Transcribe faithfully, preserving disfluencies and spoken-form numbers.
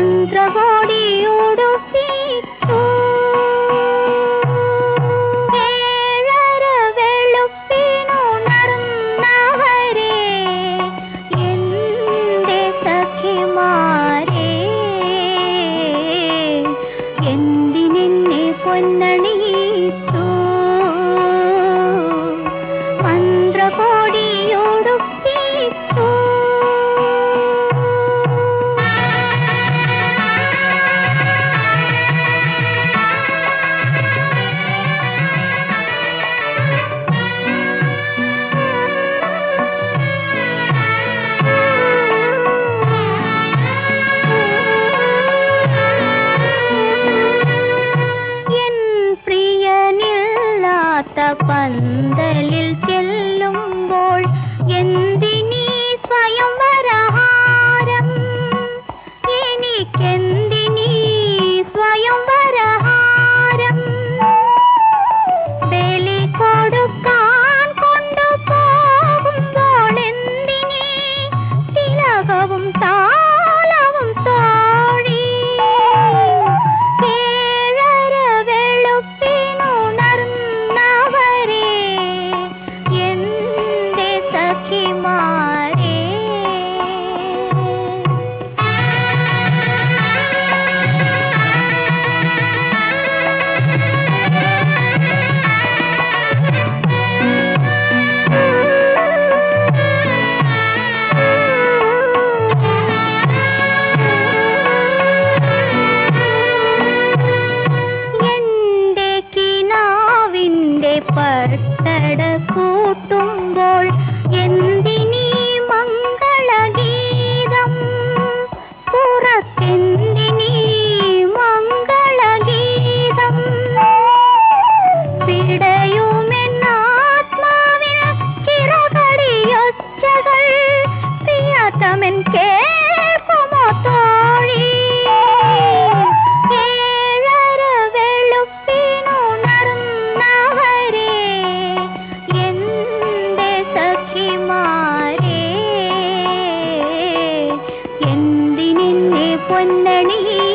മന്ത്രകോടിയുടുപ്പിച്ചു ഏഴര വെളുപ്പിനുണർന്നവരെ എന്റെ സഖിമാരെ എന്തിനെന്നെ പൊന്നണിയിച്ചു മന്ത്രകോടിയുടുപ്പിച്ചു പന്തലിൽ ചെല്ലുമ്പോൾ എന്തിനീ സ്വയംവരഹാരം എനിക്കെന്തിനീ സ്വയംവരഹാരം ബലി കൊടുക്കാൻ കൊണ്ടുപോകുമ്പോൾ എന്തിനീ തിലകവും താളവും തോഴി ഏഴര വെളുപ്പിനുണർന്നവരെ എന്റെ സഖിമാരെ എന്റെ കിനാവിന്റെ പർത്തട കൂട്ടുമ്പോൾ എന്തിനീ മംഗളഗീതം പുറത്തെന്തിനീ മംഗളഗീതം പിടയുമെന്നാത്മാവിൽ ചിറകടിയൊച്ചകൾ പ്രിയതമൻ കേൾക്കുമോ തോഴി ഏഴര വെളുപ്പിനുണർന്നവരെ എന്റെ സഖിമാരെ എന്തിനെന്നെ പൊന്നണി